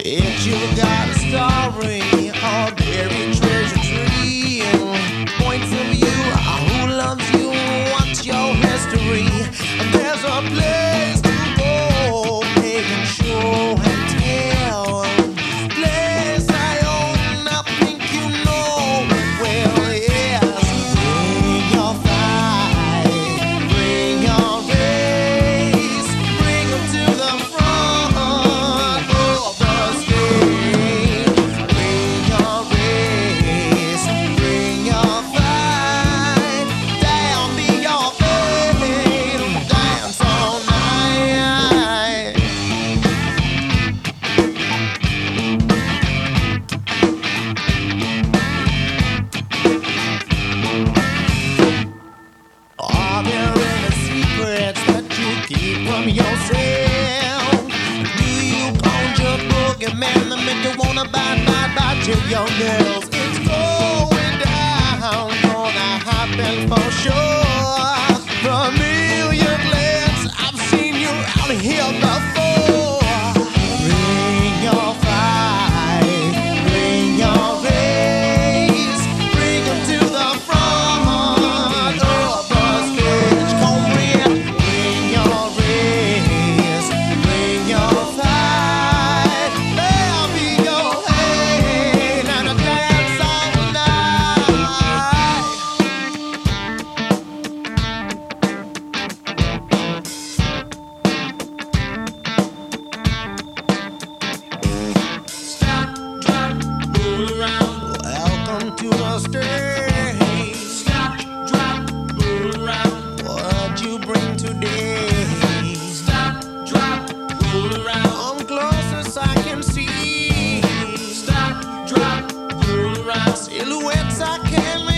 If you got a story or buried treasure tree, points of view, who loves you, what's your history? There's a place to go, making show and tell. Place I own, I think you know well, yes. Bring your fight, bring your race, bring them to the front of the stage. Bring your race, bring your fight, down be your fate, dance all night. Are there any secrets that you keep from yourself? Do you conjure boogeyman that make you wanna bite your young girls? It's going down, gonna happen for sure. Familiar glance, I've seen you out here before. Bring your fight, bring your race, bring 'em to the front of the stage. Come here, bring your race, bring your fight. There'll be your hate and a dance all night. Stop, drop, roll around. Welcome to the stage. Stop, drop, roll around. What you bring today? Stop, drop, roll around. Come closest I can see. Stop, drop, roll around. Silhouettes I can make.